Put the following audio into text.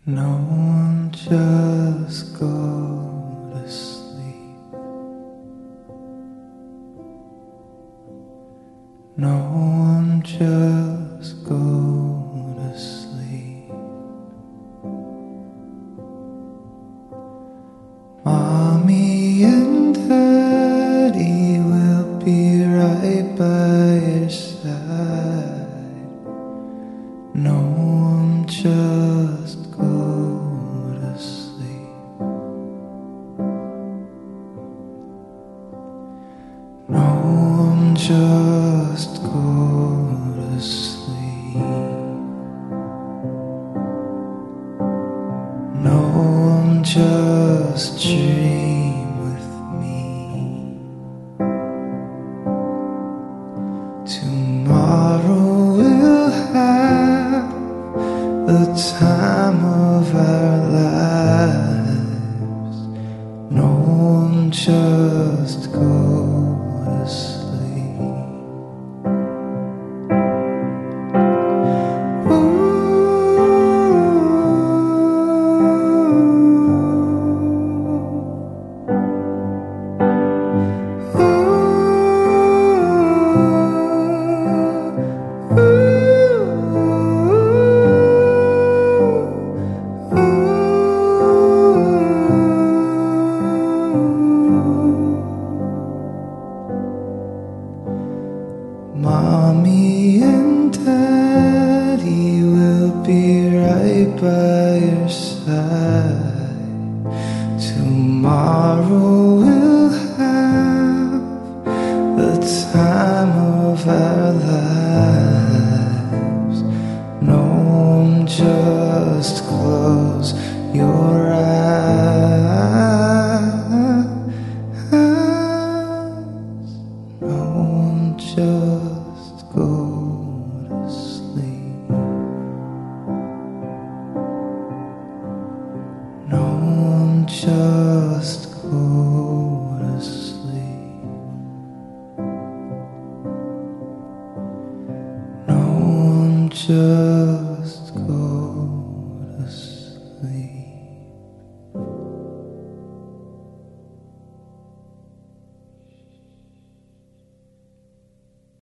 No one just go to sleep. No one just go to sleep. Mommy and Daddy will be right by your side. No one just go to sleep. No one just go to sleep. No one just dream with me. Tomorrow we'll have the time of our lives. No one just go to sleep. Mommy and Daddy will be right by your side. Tomorrow we'll have the time of our lives. No one just close your eyes. No one just go to sleep. No one just go to sleep. No one just